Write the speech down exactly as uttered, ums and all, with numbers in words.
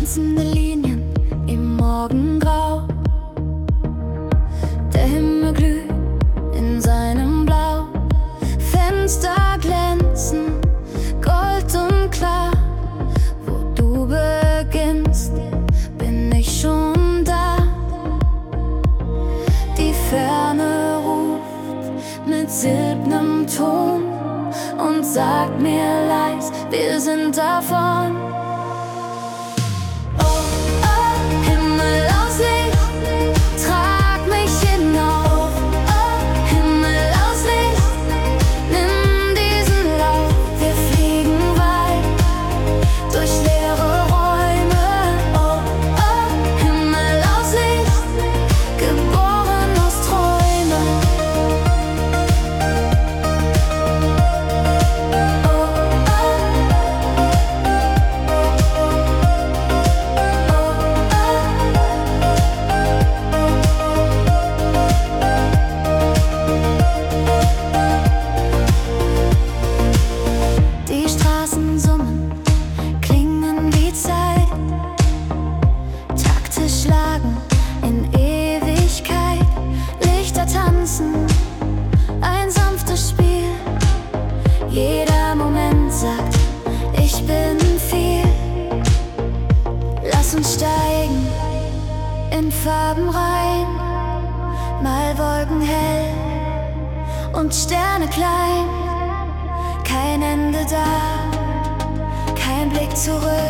tanzende Linien im Morgengrau. Der Himmel glüht in seinem Blau. Fenster glänzen, gold und klar. Wo du beginnst, bin ich schon da. Die Ferne ruft mit silbernem Ton und sagt mir leis, wir sind davon. Ein sanftes Spiel, jeder Moment sagt, ich bin viel. Lass uns steigen in Farben rein, mal Wolken hell und Sterne klein. Kein Ende da, kein Blick zurück.